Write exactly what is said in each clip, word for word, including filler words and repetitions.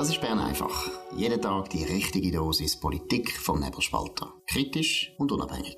Das ist Bern einfach. Jeden Tag die richtige Dosis Politik vom Nebelspalter. Kritisch und unabhängig.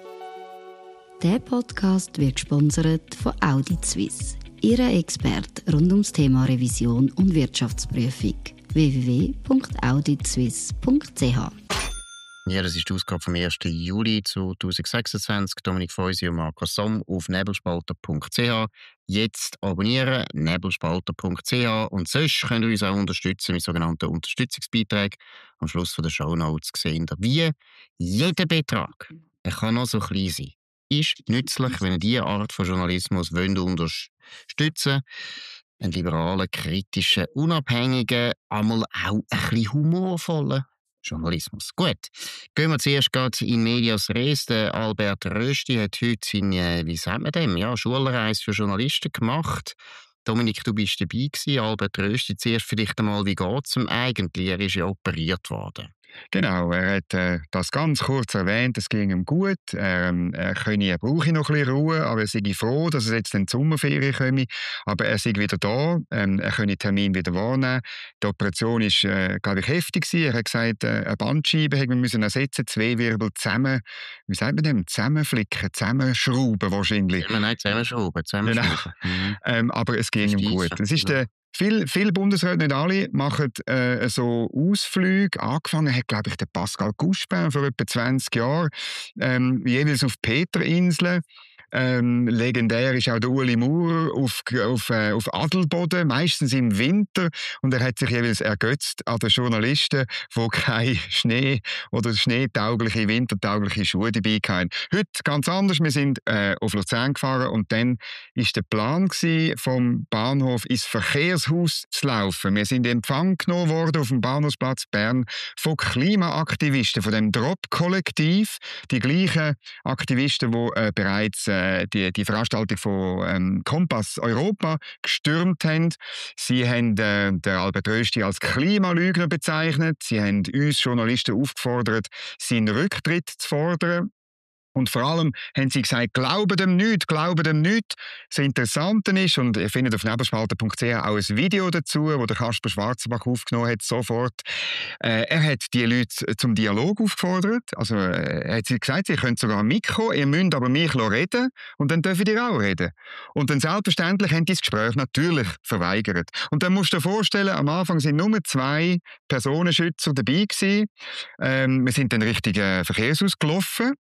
Der Podcast wird gesponsert von Audit Suisse, Ihrer Experte rund ums Thema Revision und Wirtschaftsprüfung. w w w punkt audit suisse punkt c h. Ja, das ist die Ausgabe vom ersten Juli zweitausendsechsundzwanzig. Dominik Feusi und Markus Somm auf nebelspalter punkt c h. Jetzt abonnieren, nebelspalter punkt c h. Und sonst könnt ihr uns auch unterstützen mit sogenannten Unterstützungsbeiträgen. Am Schluss der Shownotes sehen ihr, wie jeder Betrag, er kann noch so klein sein, ist nützlich, wenn ihr diese Art von Journalismus wollt unterstützen wollt. Einen liberalen, kritischen, unabhängigen, einmal auch ein bisschen humorvollen Journalismus. Gut, gehen wir zuerst gerade in medias res. Der Albert Rösti hat heute seine, wie sagt man dem, ja, Schulreise für Journalisten gemacht. Dominik, du bist dabei gewesen. Albert Rösti, zuerst vielleicht einmal, wie geht es ihm eigentlich? Er ist ja operiert worden. Genau, er hat äh, das ganz kurz erwähnt, es ging ihm gut, er, ähm, er, könne, er brauche noch ein bisschen Ruhe, aber er sei froh, dass er jetzt in die Sommerferien komme, aber er sei wieder da, ähm, er könne den Termin wieder wahrnehmen. Die Operation war, äh, glaube ich, heftig gewesen. Er hat gesagt, äh, eine Bandscheibe hätten wir müssen ersetzen, zwei Wirbel zusammen, wie sagt man dem, zusammenflicken, zusammenschrauben wahrscheinlich. Ja, nein, zusammenschrauben, zusammenschrauben. Genau. Mhm. Ähm, aber es ging ihm gut. Es ist der Viele viel Bundesräte, nicht alle, machen äh, so Ausflüge. Angefangen hat, glaube ich, der Pascal Couchepin vor etwa zwanzig Jahren, ähm, jeweils auf Peterinseln. Ähm, legendär ist auch der Ueli Maurer auf, auf, äh, auf Adelboden, meistens im Winter. Und er hat sich jeweils ergötzt an den Journalisten, die keine Schnee- oder schneetaugliche, wintertaugliche Schuhe dabei hatten. Heute ganz anders. Wir sind äh, auf Luzern gefahren und dann war der Plan gewesen, vom Bahnhof ins Verkehrshaus zu laufen. Wir sind in Empfang genommen worden auf dem Bahnhofsplatz Bern von Klimaaktivisten, von dem Drop-Kollektiv. Die gleichen Aktivisten, die äh, bereits äh, Die, die Veranstaltung von ähm, Kompass Europa gestürmt haben. Sie haben äh, den Albert Rösti als Klimalügner bezeichnet. Sie haben uns Journalisten aufgefordert, seinen Rücktritt zu fordern. Und vor allem haben sie gesagt, glauben dem nicht, glauben dem nicht. Das Interessante ist, und ihr findet auf nebelspalter punkt c h auch ein Video dazu, wo der Kasper Schwarzenbach aufgenommen hat, sofort. Äh, er hat die Leute zum Dialog aufgefordert. Also äh, er hat sie gesagt, ihr könnt sogar mitkommen, ihr müsst aber mich reden und dann dürft ihr auch reden. Und dann selbstverständlich haben die das Gespräch natürlich verweigert. Und dann musst du dir vorstellen, am Anfang sind nur zwei Personenschützer dabei gewesen. Ähm, wir sind dann Richtung äh, Verkehrshaus gelaufen.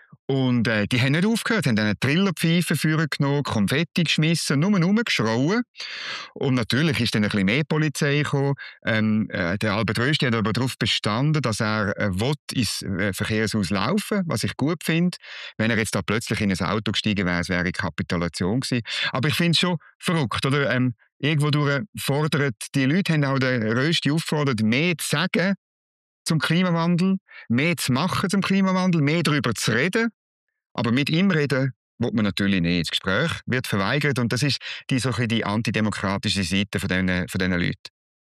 Und äh, die haben nicht aufgehört, haben eine Trillerpfeife vorgenommen, Konfetti geschmissen, nur rumgeschrauen. Und natürlich ist dann ein bisschen mehr Polizei gekommen. Ähm, äh, der Albert Rösti hat aber darauf bestanden, dass er äh, will ins äh, Verkehrshaus laufen, was ich gut finde. Wenn er jetzt da plötzlich in ein Auto gestiegen wäre, es wäre eine Kapitulation gewesen. Aber ich finde es schon verrückt, oder? Ähm, irgendwo durch fordert, die Leute haben auch den Rösti aufgefordert, mehr zu sagen zum Klimawandel, mehr zu machen zum Klimawandel, mehr darüber zu reden. Aber mit ihm reden will man natürlich nicht. Das Gespräch wird verweigert und das ist die, so die antidemokratische Seite von diesen, von diesen Leuten.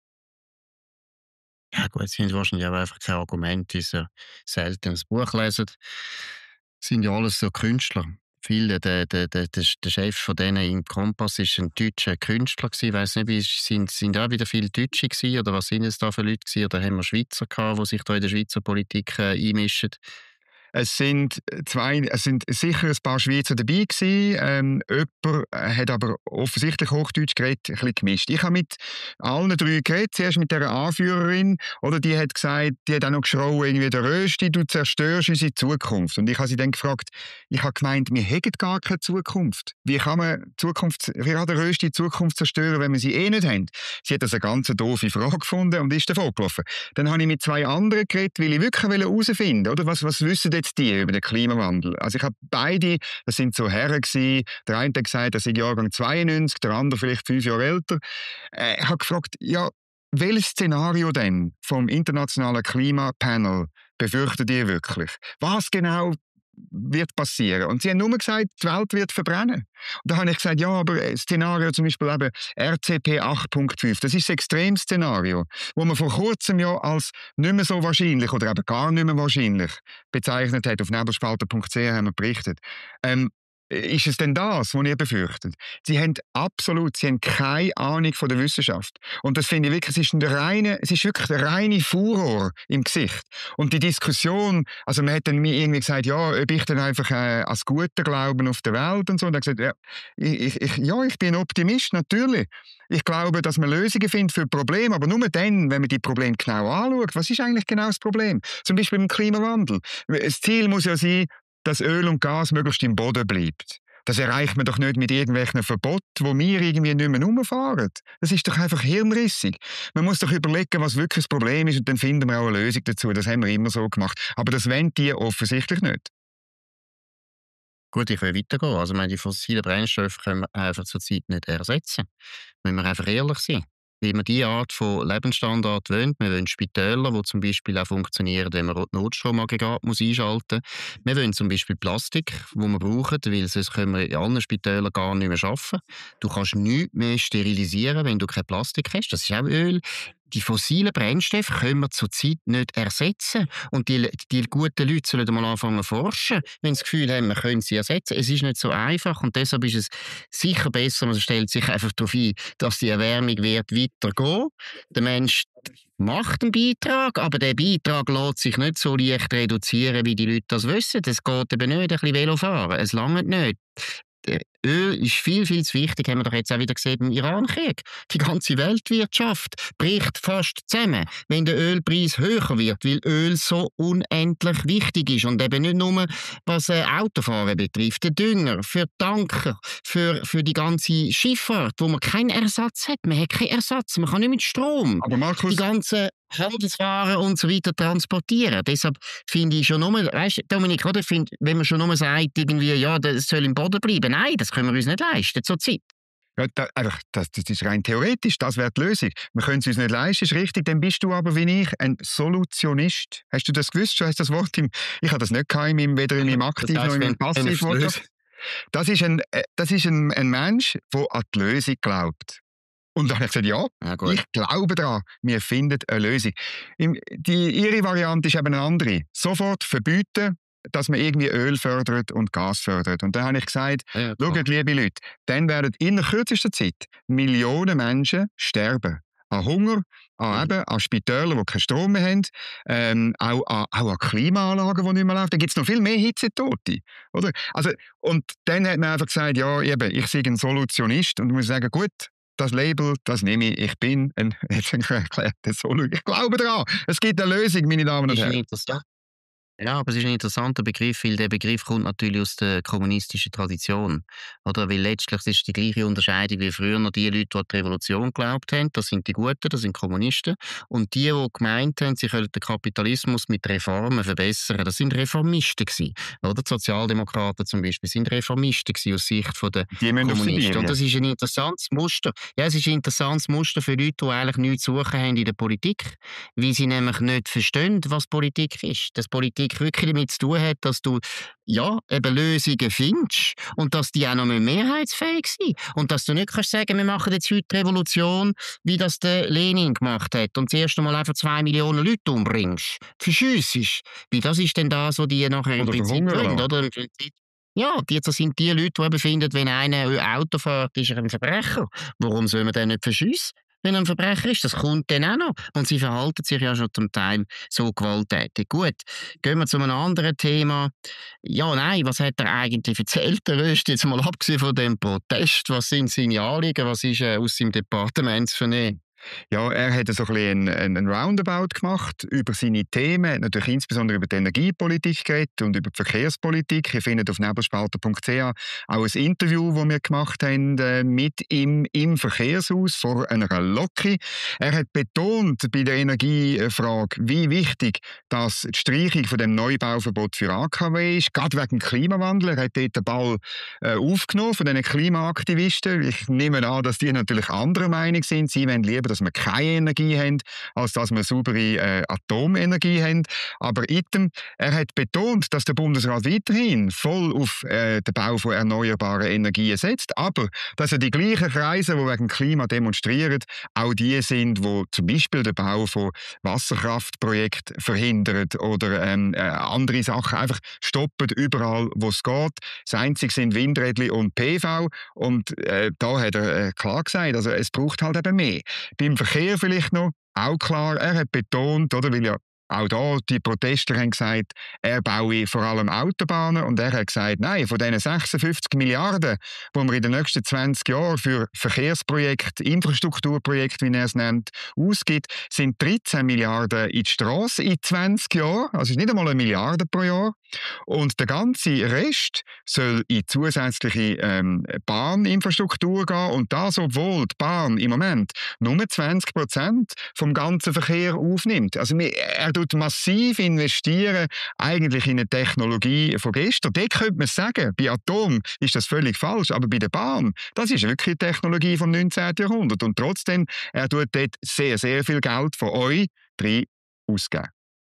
Ja gut, sie haben wahrscheinlich auch einfach kein Argument, die so selten ein Buch lesen. Das sind ja alles so Künstler. Viele, der, der, der, der Chef von denen im Kompass war ein deutscher Künstler. Ich weiss nicht, sind, sind auch wieder viele Deutsche gewesen, oder was sind es da für Leute gewesen? Oder haben wir Schweizer gehabt, die sich da in der Schweizer Politik äh, einmischen? Es sind, zwei, es sind sicher ein paar Schweizer dabei gewesen. Ähm, jemand hat aber offensichtlich Hochdeutsch geredet, ein bisschen gemischt. Ich habe mit allen drei geredet, zuerst mit dieser Anführerin, oder die hat gesagt, die hat auch noch geschrauen, irgendwie der Rösti, du zerstörst unsere Zukunft. Und ich habe sie dann gefragt, ich habe gemeint, wir hätten gar keine Zukunft. Wie kann man Zukunft, wie kann der Rösti die Zukunft zerstören, wenn wir sie eh nicht haben? Sie hat das eine ganz doofe Frage gefunden und ist davon gelaufen. Dann habe ich mit zwei anderen geredet, weil ich wirklich herausfinden wollte, oder was, was wissen jetzt die über den Klimawandel? Also ich habe beide, das sind so Herren gewesen, der eine hat gesagt, er sei Jahrgang zweiundneunzig, der andere vielleicht fünf Jahre älter. Äh, ich habe gefragt, ja, welches Szenario denn vom internationalen Klimapanel befürchtet ihr wirklich? Was genau wird passieren? Und sie haben nur gesagt, die Welt wird verbrennen. Und da habe ich gesagt, ja, aber Szenario zum Beispiel eben R C P acht Punkt fünf, das ist das Extremszenario, wo man vor kurzem ja als nicht mehr so wahrscheinlich oder eben gar nicht mehr wahrscheinlich bezeichnet hat. Auf nebelspalter Punkt c h haben wir berichtet. Ähm, Ist es denn das, was ihr befürchtet? Sie haben absolut, sie haben keine Ahnung von der Wissenschaft. Und das finde ich wirklich, es ist, ein reine, es ist wirklich der reine Furor im Gesicht. Und die Diskussion, also man hat dann mir irgendwie gesagt, ja, ob ich dann einfach äh, als Gute glauben auf der Welt und so. Und dann gesagt, ja ich, ich, ja, ich bin ein Optimist, natürlich. Ich glaube, dass man Lösungen findet für Probleme, aber nur dann, wenn man die Probleme genau anschaut. Was ist eigentlich genau das Problem? Zum Beispiel im Klimawandel. Das Ziel muss ja sein, dass Öl und Gas möglichst im Boden bleibt. Das erreicht man doch nicht mit irgendwelchen Verboten, wo wir irgendwie nicht mehr rumfahren. Das ist doch einfach hirnrissig. Man muss doch überlegen, was wirklich das Problem ist und dann finden wir auch eine Lösung dazu. Das haben wir immer so gemacht. Aber das wollen die offensichtlich nicht. Gut, ich will weitergehen. Also, ich meine, die fossilen Brennstoffe können wir einfach zurzeit nicht ersetzen. Müssen wir einfach ehrlich sein. Wie man diese Art von Lebensstandard wollen. Wir wollen Spitäler, die zum Beispiel auch funktionieren, wenn man Notstromaggregat muss einschalten muss. Wir wollen zum Beispiel Plastik, das wir brauchen, weil sonst können wir in allen Spitälern gar nicht mehr arbeiten. Du kannst nichts mehr sterilisieren, wenn du kein Plastik hast. Das ist auch Öl. Die fossilen Brennstoffe können wir zurzeit nicht ersetzen. Und die, die guten Leute sollen mal anfangen zu forschen, wenn sie das Gefühl haben, wir können sie ersetzen. Es ist nicht so einfach und deshalb ist es sicher besser, man stellt sich einfach darauf ein, dass die Erwärmung wird weitergehen. Der Mensch macht einen Beitrag, aber der Beitrag lässt sich nicht so leicht reduzieren, wie die Leute das wissen. Es geht eben nicht, ein bisschen Velofahren. Es langt nicht. Öl ist viel, viel zu wichtig, haben wir doch jetzt auch wieder gesehen im Iran-Krieg. Die ganze Weltwirtschaft bricht fast zusammen, wenn der Ölpreis höher wird, weil Öl so unendlich wichtig ist. Und eben nicht nur, was äh, Autofahren betrifft, der Dünger, für Tanker, für, für die ganze Schifffahrt, wo man keinen Ersatz hat. Man hat keinen Ersatz, man kann nicht mit Strom. Aber Markus, die ganzen Handelswaren und so weiter transportieren. Deshalb finde ich schon nur, weißt du, Dominik, oder, find, wenn man schon nur sagt, irgendwie, ja, das soll im Boden bleiben, nein, das können wir uns nicht leisten zur Zeit. Ja, da, einfach, das, das ist rein theoretisch, das wäre die Lösung. Wir können es uns nicht leisten, ist richtig, dann bist du aber wie ich ein Solutionist. Hast du das gewusst? Schon hast das Wort im, ich habe das nicht gehabt, in meinem, weder in meinem Aktiv- noch in meinem Passivwort. Das ist, ein, das ist ein, ein Mensch, der an die Lösung glaubt. Und dann habe ich gesagt, ja, ja ich glaube daran, wir finden eine Lösung. Die, ihre Variante ist eben eine andere. Sofort verbieten, dass man irgendwie Öl fördert und Gas fördert. Und dann habe ich gesagt, ja, schaut, liebe Leute, dann werden in kürzester Zeit Millionen Menschen sterben. An Hunger, an, eben, an Spitälern, die keinen Strom mehr haben, ähm, auch, an, auch an Klimaanlagen, die nicht mehr laufen. Da gibt es noch viel mehr Hitzetote. Oder? Also, und dann hat man einfach gesagt, ja, eben, ich sei ein Solutionist und muss sagen, gut, das Label, das nehme ich. Ich bin ein, jetzt erklärt, ich glaube daran. Es gibt eine Lösung, meine Damen und Herren. Ja, aber es ist ein interessanter Begriff, weil der Begriff kommt natürlich aus der kommunistischen Tradition. Oder? Weil letztlich ist es die gleiche Unterscheidung wie früher noch die Leute, die an die Revolution geglaubt haben. Das sind die Guten, das sind Kommunisten. Und die, die gemeint haben, sie können den Kapitalismus mit Reformen verbessern, das sind Reformisten gewesen. Oder? Die Sozialdemokraten zum Beispiel sind Reformisten gewesen aus Sicht der Kommunisten. Und das ist ein interessantes Muster. Ja, es ist ein interessantes Muster für Leute, die eigentlich nichts zu suchen haben in der Politik, weil sie nämlich nicht verstehen, was Politik ist. Das Politik wirklich damit zu tun hat, dass du ja, eben Lösungen findest und dass die auch noch mehrheitsfähig sind. Und dass du nicht kannst sagen, wir machen jetzt heute Revolution, wie das der Lenin gemacht hat und das erste Mal einfach zwei Millionen Leute umbringst, verschiessest. Wie das ist denn da so, die nachher im Prinzip wollen, oder? Im Prinzip, ja, die, das sind die Leute, die eben finden, wenn einer Auto fährt, ist er ein Verbrecher. Warum soll man den nicht verschiessen? Wenn er ein Verbrecher ist, das kommt dann auch noch. Und sie verhalten sich ja schon zum Teil so gewalttätig. Gut, gehen wir zu einem anderen Thema. Ja, nein, was hat er eigentlich erzählt, der Röst, jetzt mal abgesehen von dem Protest? Was sind seine Anliegen? Was ist äh, aus seinem Departement zu vernehmen? Ja, er hat so ein bisschen einen, einen Roundabout gemacht über seine Themen, er hat natürlich insbesondere über die Energiepolitik geredet und über die Verkehrspolitik. Ihr findet auf nebelspalter punkt c h auch ein Interview, das wir gemacht haben äh, mit ihm im Verkehrshaus vor einer Loki. Er hat betont bei der Energiefrage, wie wichtig das die Streichung von dem Neubauverbot für A K W ist, gerade wegen dem Klimawandel. Er hat dort den Ball äh, aufgenommen von diesen Klimaaktivisten. Ich nehme an, dass die natürlich anderer Meinung sind. Sie wollen lieber, dass dass wir keine Energie haben, als dass wir saubere äh, Atomenergie haben. Aber item, er hat betont, dass der Bundesrat weiterhin voll auf äh, den Bau von erneuerbaren Energien setzt, aber dass er die gleichen Kreise, die wegen Klima demonstrieren, auch die sind, wo zum Beispiel den Bau von Wasserkraftprojekten verhindern oder ähm, äh, andere Sachen einfach stoppen überall, wo es geht. Das Einzige sind Windräder und P V und äh, da hat er äh, klar gesagt, also es braucht halt eben mehr. Beim Verkehr vielleicht noch, auch klar, er hat betont, oder, weil ja auch da, die Protestler haben gesagt, er baue vor allem Autobahnen und er hat gesagt, nein, von diesen sechsundfünfzig Milliarden, die wir in den nächsten zwanzig Jahren für Verkehrsprojekte, Infrastrukturprojekte, wie er es nennt, ausgibt, sind dreizehn Milliarden in die Strasse in zwanzig Jahren, also ist nicht einmal eine Milliarde pro Jahr. Und der ganze Rest soll in zusätzliche ähm, Bahninfrastruktur gehen und das, obwohl die Bahn im Moment nur zwanzig Prozent vom ganzen Verkehr aufnimmt. Also er tut massiv investieren eigentlich in eine Technologie von gestern. Dort könnte man sagen, bei Atom ist das völlig falsch, aber bei der Bahn, das ist wirklich die Technologie vom neunzehnten Jahrhundert. Und trotzdem, er tut dort sehr, sehr viel Geld von euch drin ausgeben.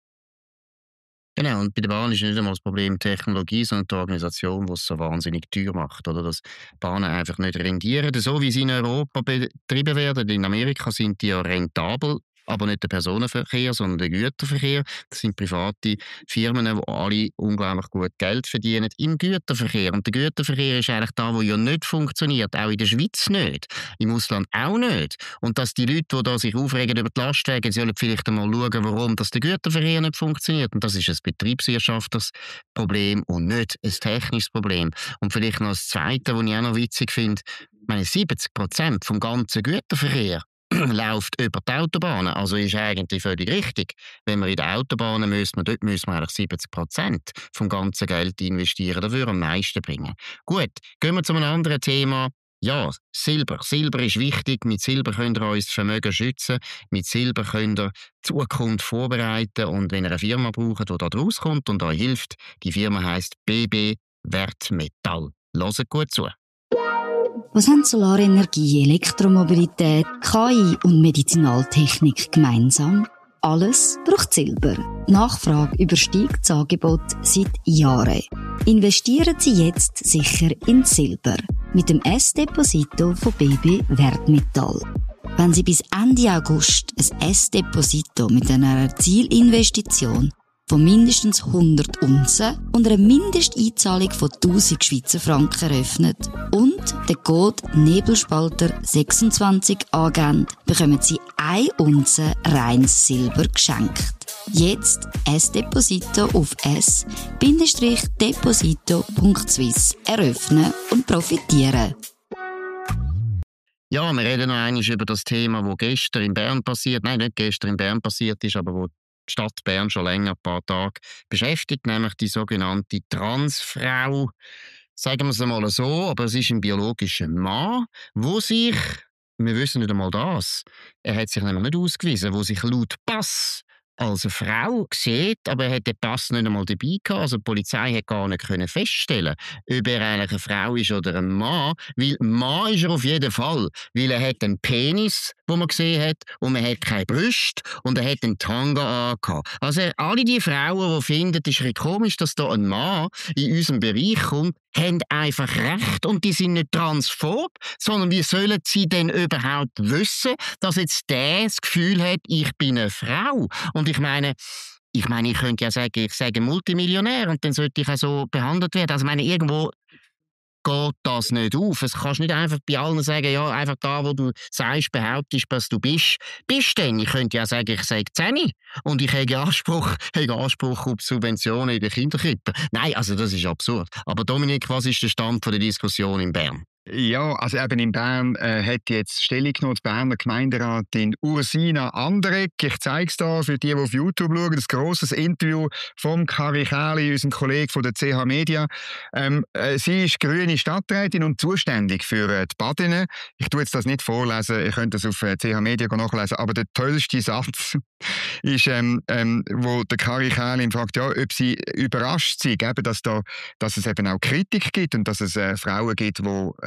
Genau, und bei der Bahn ist nicht einmal das Problem Technologie, sondern die Organisation, die es so wahnsinnig teuer macht. Oder dass Bahnen einfach nicht rendieren. So wie sie in Europa betrieben werden, in Amerika sind die ja rentabel, aber nicht der Personenverkehr, sondern der Güterverkehr. Das sind private Firmen, die alle unglaublich gut Geld verdienen im Güterverkehr. Und der Güterverkehr ist eigentlich da, wo ja nicht funktioniert, auch in der Schweiz nicht, im Ausland auch nicht. Und dass die Leute, die da sich aufregen über die Lastwagen, sollen vielleicht einmal schauen, warum das der Güterverkehr nicht funktioniert. Und das ist ein betriebswirtschaftliches Problem und nicht ein technisches Problem. Und vielleicht noch das Zweite, was ich auch noch witzig finde, ich meine, siebzig Prozent vom ganzen Güterverkehr läuft über die Autobahnen. Also ist eigentlich völlig richtig. Wenn wir in den Autobahnen müssen, dort müssen wir eigentlich siebzig Prozent vom ganzen Geld investieren. Das würde am meisten bringen. Gut, gehen wir zu einem anderen Thema. Ja, Silber. Silber ist wichtig. Mit Silber könnt ihr euer Vermögen schützen. Mit Silber könnt ihr die Zukunft vorbereiten. Und wenn ihr eine Firma braucht, die da rauskommt und euch hilft, die Firma heisst B B Wertmetall. Hört gut zu. Was haben Solarenergie, Elektromobilität, K I und Medizinaltechnik gemeinsam? Alles braucht Silber. Die Nachfrage übersteigt das Angebot seit Jahren. Investieren Sie jetzt sicher in Silber mit dem S-Deposito von B B Wertmetall. Wenn Sie bis Ende August ein S-Deposito mit einer Zielinvestition von mindestens hundert Unzen und einer Mindesteinzahlung von tausend Schweizer Franken eröffnet und den Code Nebelspalter sechsundzwanzig angeben, bekommen Sie eine Unze reines Silber geschenkt. Jetzt S-Deposito auf s deposito punkt swiss eröffnen und profitieren. Ja, wir reden noch einmal über das Thema, das gestern in Bern passiert, nein, nicht gestern in Bern passiert ist, aber wo die Stadt Bern schon länger, ein paar Tage beschäftigt, nämlich die sogenannte Transfrau. Sagen wir es einmal so, aber es ist ein biologischer Mann, wo sich, wir wissen nicht einmal das, er hat sich nämlich nicht ausgewiesen, wo sich laut Pass als eine Frau sieht, aber er hat den Pass nicht einmal dabei gehabt. Also die Polizei hat gar nicht können feststellen, ob er eigentlich eine Frau ist oder ein Mann. Weil ein Mann ist er auf jeden Fall, weil er hat einen Penis, den man gesehen hat, und man hat keine Brüste und er hat einen Tanga angehabt. Also alle die Frauen, die finden, es ist ein komisch, dass da ein Mann in unserem Bereich kommt, haben einfach recht und die sind nicht transphob, sondern wie sollen sie denn überhaupt wissen, dass jetzt der das Gefühl hat, ich bin eine Frau? Und ich meine, ich meine, ich könnte ja sagen, ich sage Multimillionär und dann sollte ich auch so behandelt werden. Also ich meine, irgendwo geht das nicht auf. Es kannst nicht einfach bei allen sagen, ja, einfach da, wo du sagst, behauptest, dass du bist, bist denn. Ich könnte ja sagen, ich sage zehn und ich habe Anspruch, habe Anspruch auf Subventionen in der Kinderkrippe. Nein, also das ist absurd. Aber Dominik, was ist der Stand der Diskussion in Bern? Ja, also eben in Bern äh, hat jetzt Stellung genommen die Berner Gemeinderatin Ursina Anderegg. Ich zeige es da für die, die auf YouTube schauen. Das grosses Interview vom Kari Kähli, unserem Kollegen von der C H Media. Ähm, äh, sie ist grüne Stadträtin und zuständig für äh, die Badinnen. Ich tue jetzt das nicht vorlesen, ihr könnt das auf äh, C H Media nachlesen. Aber der tollste Satz ist, ähm, ähm, wo der Kari Kähli fragt, ja, ob sie überrascht sind, eben, dass, da, dass es eben auch Kritik gibt und dass es äh, Frauen gibt, die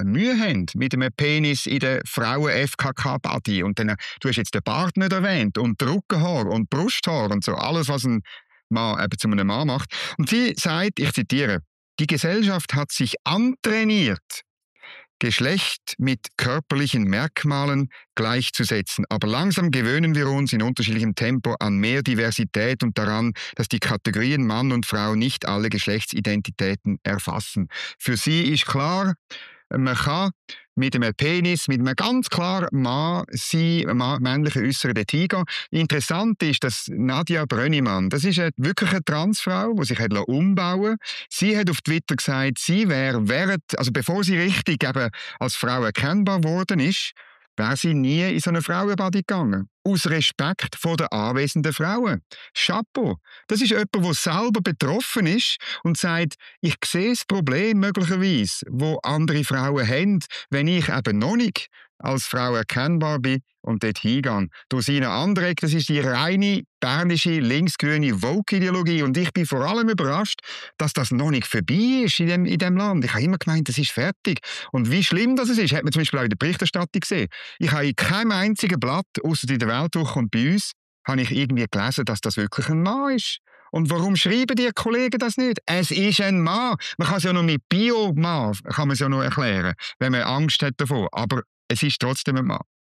Mühe haben mit einem Penis in der Frauen-F K K-Body. Und dann, du hast jetzt den Bart nicht erwähnt und Rückenhaar und Brusthaar und so, alles, was ein Mann eben zu einem Mann macht. Und sie sagt, ich zitiere, die Gesellschaft hat sich antrainiert, Geschlecht mit körperlichen Merkmalen gleichzusetzen. Aber langsam gewöhnen wir uns in unterschiedlichem Tempo an mehr Diversität und daran, dass die Kategorien Mann und Frau nicht alle Geschlechtsidentitäten erfassen. Für sie ist klar, man kann mit einem Penis, mit einem ganz klaren Mann sein, Mann, männlichen Äußeren dorthin gehen. Interessant ist, dass Nadja Brönnimann, das ist eine, wirklich eine Transfrau, die sich hat umbauen lassen. Sie hat auf Twitter gesagt, sie wäre während, also bevor sie richtig eben als Frau erkennbar worden ist, wäre sie nie in so eine Frauenbody gegangen. Aus Respekt vor den anwesenden Frauen. Chapeau. Das ist jemand, der selber betroffen ist und sagt, ich sehe das Problem möglicherweise, wo andere Frauen haben, wenn ich eben noch nicht als Frau erkennbar bin und dort hingehe. Durch seine Anregung, das ist die reine bernische linksgrüne Woke-Ideologie. Und ich bin vor allem überrascht, dass das noch nicht vorbei ist in dem, in dem Land. Ich habe immer gemeint, das ist fertig. Und wie schlimm das ist, hat man zum Beispiel auch in der Berichterstattung gesehen. Ich habe in keinem einzigen Blatt, außer in der Weltwoche und bei uns, habe ich irgendwie gelesen, dass das wirklich ein Mann ist. Und warum schreiben die Kollegen das nicht? Es ist ein Mann. Man kann es ja noch mit Bio-Mann kann man es ja noch erklären, wenn man Angst hat davor. Aber es ist trotzdem ein Mann.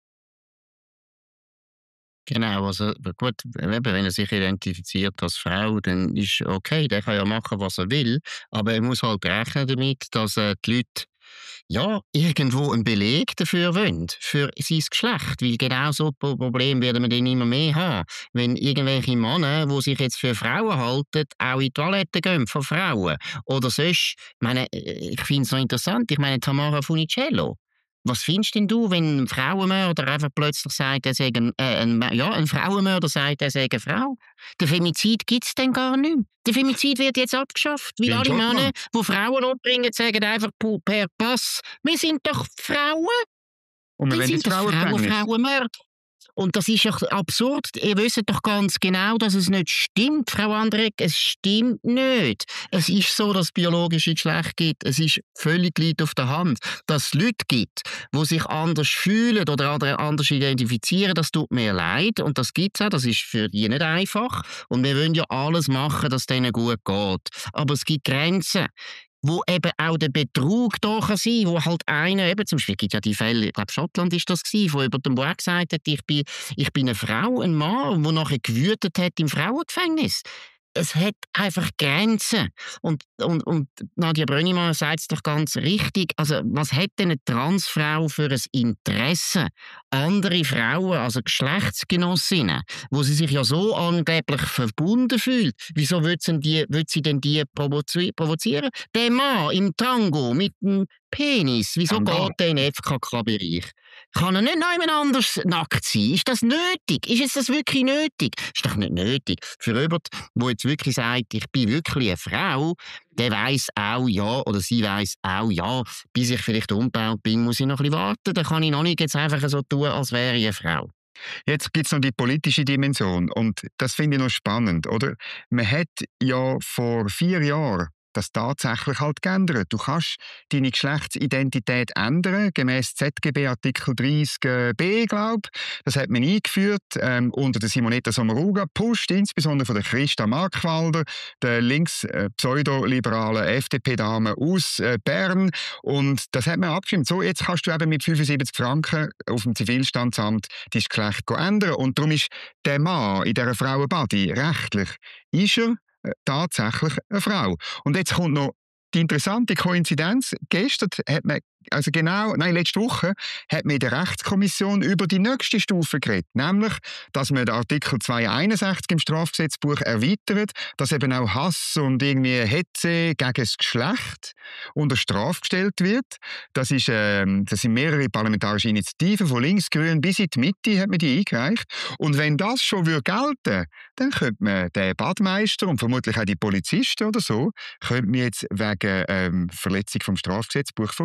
Genau, also gut, wenn er sich identifiziert als Frau, dann ist okay, der kann ja machen, was er will, aber er muss halt rechnen damit, dass äh, die Leute ja, irgendwo einen Beleg dafür wollen, für sein Geschlecht, weil genau so Probleme werden wir dann immer mehr haben. Wenn irgendwelche Männer, die sich jetzt für Frauen halten, auch in die Toilette gehen von Frauen oder sonst, ich meine, ich finde es so interessant, ich meine Tamara Funicello, was findest denn du, wenn ein Frauenmörder einfach plötzlich sagt, er sei ein, äh, ein, ja, ein Frauenmörder sagt, er sei eine Frau? Der Femizid gibt es dann gar nicht mehr. Der Femizid wird jetzt abgeschafft, weil alle Männer, die Frauen umbringen, sagen einfach per Pass, wir sind doch Frauen. Und wir, wir sind doch Frauen, Frauenmörder. Und das ist ja absurd. Ihr wisst doch ganz genau, dass es nicht stimmt, Frau Andrek. Es stimmt nicht. Es ist so, dass es biologische Geschlecht gibt. Es ist völlig liegt auf der Hand. Dass es Leute gibt, die sich anders fühlen oder anders identifizieren, das tut mir leid. Und das gibt es auch. Das ist für die nicht einfach. Und wir wollen ja alles machen, dass es denen gut geht. Aber es gibt Grenzen, wo eben auch der Betrug da kann sein, wo halt einer, eben zum Beispiel gibt ja die Fälle, ich glaube Schottland ist das gewesen, wo jemand, der gesagt hat, ich bin, ich bin eine Frau, ein Mann, der nachher gewütet hat im Frauengefängnis. Es hat einfach Grenzen. Und, und, und Nadja Brönnimann sagt es doch ganz richtig. Also, was hat denn eine Transfrau für ein Interesse? Andere Frauen, also Geschlechtsgenossinnen, wo sie sich ja so angeblich verbunden fühlt, wieso will sie, die, will sie denn die provozi- provozieren? Der Mann im Tango mit dem Penis, wieso Tango. Geht der in den F K K-Bereich? Kann er nicht noch jemand anders nackt sein? Ist das nötig? Ist es das wirklich nötig? Ist doch nicht nötig. Für jemanden, der jetzt wirklich sagt, ich bin wirklich eine Frau, der weiss auch ja, oder sie weiss auch ja, bis ich vielleicht umgebaut bin, muss ich noch ein bisschen warten. Dann kann ich noch nicht jetzt einfach so tun, als wäre ich eine Frau. Jetzt gibt es noch die politische Dimension und das finde ich noch spannend, oder? Man hat ja vor vier Jahren das tatsächlich halt geändert. Du kannst deine Geschlechtsidentität ändern, gemäss Z G B Artikel dreißig b, glaube ich. Das hat man eingeführt ähm, unter der Simonetta Sommaruga, gepusht, insbesondere von der Christa Markwalder, der links äh, pseudoliberalen F D P-Dame aus äh, Bern. Und das hat man abgestimmt. So, jetzt kannst du eben mit fünfundsiebzig Franken auf dem Zivilstandsamt dein Geschlecht ändern. Und darum ist der Mann in dieser Frauenbody rechtlich, ist er tatsächlich eine Frau. Und jetzt kommt noch die interessante Koinzidenz. Gestern hat man, also genau, nein, letzte Woche hat man in der Rechtskommission über die nächste Stufe geredet. Nämlich, dass man den Artikel zweihunderteinundsechzig im Strafgesetzbuch erweitert, dass eben auch Hass und irgendwie Hetze gegen das Geschlecht unter Strafe gestellt wird. Das, ist, äh, das sind mehrere parlamentarische Initiativen von links-grün bis in die Mitte hat man die eingereicht. Und wenn das schon würde gelten, dann könnte man den Badmeister und vermutlich auch die Polizisten oder so, könnte man jetzt wegen ähm, Verletzung vom Strafgesetzbuch vor Gericht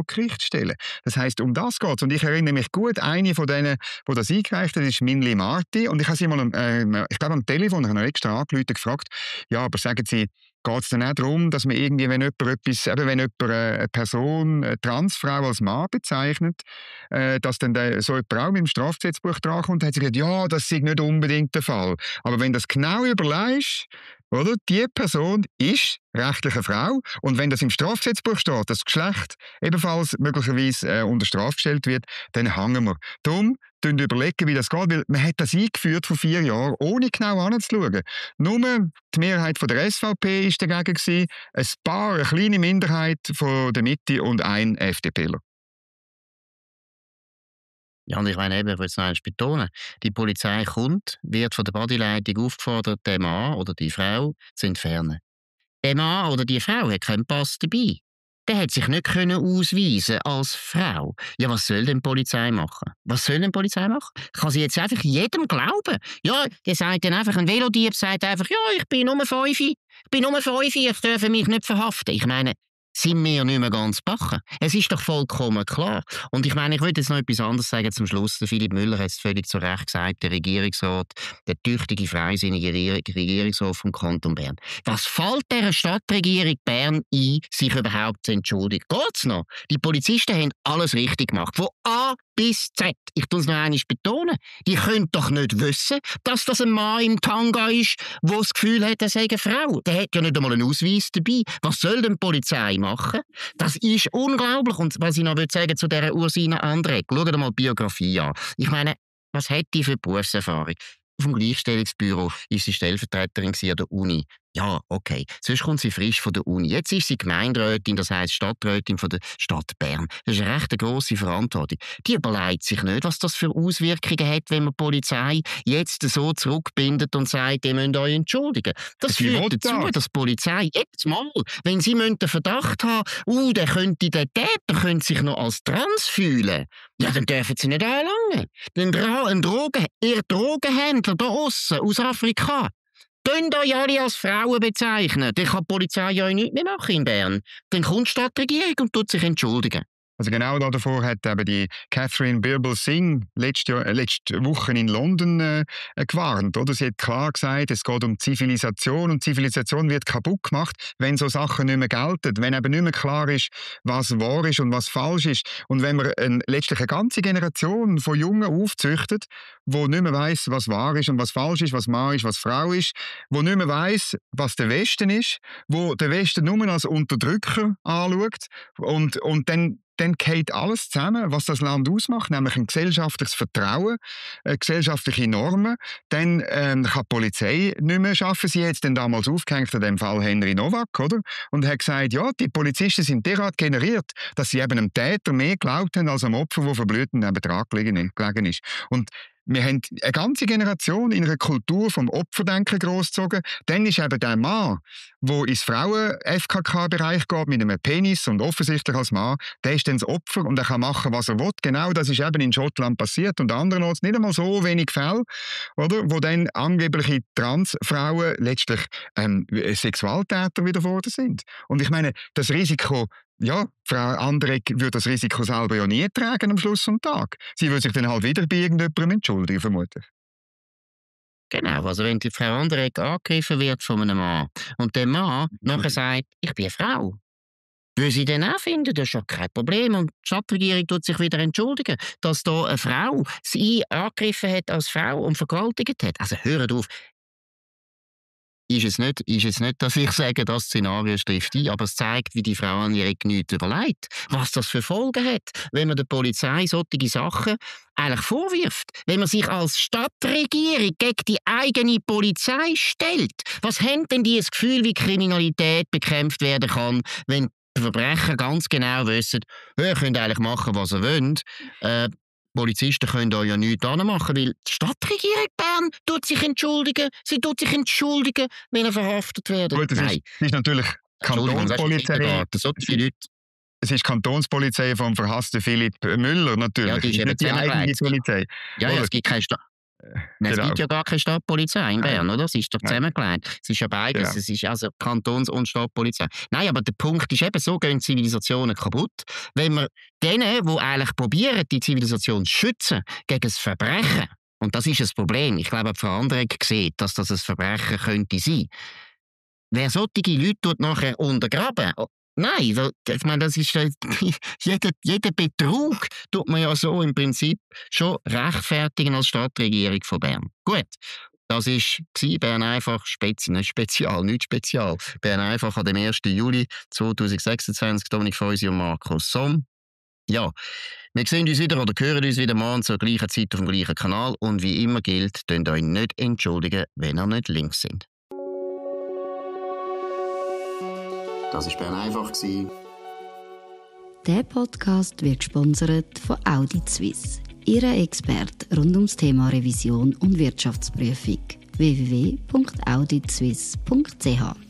stellen. Das heisst, um das geht es. Und ich erinnere mich gut, eine von denen, die das eingereicht hat, ist Minli Marti. Und ich habe sie mal, äh, ich glaube am Telefon, ich habe noch extra angerufen, gefragt, ja, aber sagen Sie, geht es dann auch darum, dass man irgendwie, wenn jemand etwas, eben wenn jemand eine Person, eine Transfrau als Mann bezeichnet, äh, dass dann der, so jemand auch mit dem Strafgesetzbuch drankommt, hat sie gesagt, ja, das ist nicht unbedingt der Fall. Aber wenn das genau überlegst, oder? Die Person ist rechtlich eine Frau und wenn das im Strafgesetzbuch steht, dass das Geschlecht ebenfalls möglicherweise äh, unter Strafe gestellt wird, dann hängen wir. Darum überlegen, wie das geht, weil man hat das eingeführt vor vier Jahren, ohne genau anzuschauen. Nur die Mehrheit von der S V P war dagegen gewesen, ein paar, eine kleine Minderheit von der Mitte und ein FDPler. Ja, und ich meine eben, ich will es noch einmal betonen, die Polizei kommt, wird von der Bodyleitung aufgefordert, den Mann oder die Frau zu entfernen. Der Mann oder die Frau hat keinen Pass dabei. Der hat sich nicht können ausweisen als Frau. Ja, was soll denn die Polizei machen? Was soll denn die Polizei machen? Kann sie jetzt einfach jedem glauben? Ja, der sagt dann einfach, ein Velodieb sagt einfach, ja, ich bin Nummer fünf, ich bin Nummer fünf, ich darf mich nicht verhaften. Ich meine, sind wir nicht mehr ganz backen. Es ist doch vollkommen klar. Und ich meine, ich würde jetzt noch etwas anderes sagen zum Schluss. Der Philipp Müller hat es völlig zu Recht gesagt, der Regierungsrat, der tüchtige, freisinnige Regierungsrat vom Kanton Bern. Was fällt der Stadtregierung Bern ein, sich überhaupt zu entschuldigen? Geht's noch? Die Polizisten haben alles richtig gemacht. Von A bis Z. Ich tue es noch einmal betonen. Die können doch nicht wissen, dass das ein Mann im Tanga ist, der das Gefühl hat, er sei eine Frau. Der hat ja nicht einmal einen Ausweis dabei. Was soll denn die Polizei machen? Das ist unglaublich. Und was ich noch sagen will zu dieser Ursina André, schaut mal die Biografie an. Ich meine, was hat die für Berufserfahrung? Vom Gleichstellungsbüro ist sie Stellvertreterin an der Uni. Ja, okay. Sonst kommt sie frisch von der Uni. Jetzt ist sie Gemeinderätin, das heisst Stadträtin von der Stadt Bern. Das ist eine recht grosse Verantwortung. Die überlegt sich nicht, was das für Auswirkungen hat, wenn man die Polizei jetzt so zurückbindet und sagt, ihr müsst euch entschuldigen. Das Sie führt dazu, das. dass die Polizei jetzt mal, wenn sie den Verdacht haben, uh, der könnte der Täter könnte sich noch als trans fühlen, ja, dann dürfen sie nicht anlangen. Ein, Dra ein Drogen, ihr Drogenhändler da aussen aus Afrika, könnt euch alle als Frauen bezeichnen. Dann kann die Polizei euch nichts mehr machen in Bern. Dann kommt die Stadtregierung und tut sich entschuldigen. Also genau davor hat eben die Catherine Birbal-Singh letzte, Jahr, letzte Woche in London äh, gewarnt. Oder? Sie hat klar gesagt, es geht um Zivilisation und Zivilisation wird kaputt gemacht, wenn so Sachen nicht mehr gelten. Wenn eben nicht mehr klar ist, was wahr ist und was falsch ist. Und wenn man eine, letztlich eine ganze Generation von Jungen aufzüchtet, die nicht mehr weiss, was wahr ist und was falsch ist, was Mann ist, was Frau ist, die nicht mehr weiss, was der Westen ist, wo der Westen nur als Unterdrücker anschaut und, und dann dann geht alles zusammen, was das Land ausmacht, nämlich ein gesellschaftliches Vertrauen, äh, gesellschaftliche Normen. Dann ähm, kann die Polizei nicht mehr arbeiten. Sie hat es dann damals aufgehängt an dem Fall Henry Nowak, oder? Und hat gesagt, ja, die Polizisten sind derart generiert, dass sie eben einem Täter mehr geglaubt haben als einem Opfer, das verblüht nebenan gelegen ist. Und wir haben eine ganze Generation in einer Kultur vom Opferdenken großgezogen. Dann ist eben der Mann, der ins Frauen-F K K-Bereich geht, mit einem Penis und offensichtlich als Mann, der ist dann das Opfer und er kann machen, was er will. Genau das ist eben in Schottland passiert und andernorts nicht einmal so wenig Fälle, oder, wo dann angebliche Transfrauen letztlich ähm, Sexualtäter wieder geworden sind. Und ich meine, das Risiko, ja, Frau André würde das Risiko selber ja nie tragen am Schluss des Tages. Sie würde sich dann halt wieder bei irgendjemandem entschuldigen, vermutlich. Genau, also wenn die Frau André angegriffen wird von einem Mann und der Mann nachher sagt, ich bin eine Frau, würde sie dann auch finden, das ist ja kein Problem. Und die Stadtregierung tut sich wieder entschuldigen, dass da eine Frau sie angegriffen hat als Frau und vergewaltigt hat. Also hört auf. Ist es, nicht, ist es nicht, dass ich sage, das Szenario trifft ein, aber es zeigt, wie die Frau André nichts überlegt, was das für Folgen hat, wenn man der Polizei solche Sachen eigentlich vorwirft. Wenn man sich als Stadtregierung gegen die eigene Polizei stellt. Was haben denn die das Gefühl, wie Kriminalität bekämpft werden kann, wenn die Verbrecher ganz genau wissen, ihr könnt eigentlich machen, was ihr wollt. Äh, Polizisten können da ja nichts machen, weil die Stadtregierung Bern tut sich entschuldigen. Sie tut sich entschuldigen, wenn er verhaftet wird. Gut, das ist, ist natürlich Kantonspolizei. Es ist Kantonspolizei vom verhassten Philipp Müller natürlich. Ja, die ist nicht die eigene Polizei. Ja, ja, es gibt keine Sta- Nein, Genau. Es gibt ja gar keine Stadtpolizei in Bern, Nein. oder? Es ist doch Nein. zusammengelegt. Es ist ja beides. Genau. Es ist also Kantons- und Stadtpolizei. Nein, aber der Punkt ist eben, so gehen Zivilisationen kaputt. Wenn wir denen, die eigentlich probieren, die Zivilisation zu schützen gegen das Verbrechen, und das ist ein Problem, ich glaube, Frau Andregg sieht, dass das ein Verbrechen könnte sein. Wer solche Leute nachher untergraben, nein, ich meine, das ist jeder, jeder Betrug tut man ja so im Prinzip schon rechtfertigen als Stadtregierung von Bern. Gut, das war Bern einfach Spezi nicht Spezial, nicht Spezial. Bern einfach am ersten Juli zweitausendsechsundzwanzig, Dominik Feusi und Markus Somm. Ja, wir sehen uns wieder oder hören uns wieder morgen zur gleichen Zeit auf dem gleichen Kanal und wie immer gilt, könnt euch nicht entschuldigen, wenn ihr nicht links sind. Das war Bern einfach. Der Podcast wird gesponsert von Audit Suisse, Ihre Experte rund ums Thema Revision und Wirtschaftsprüfung. w w w punkt audit suisse punkt c h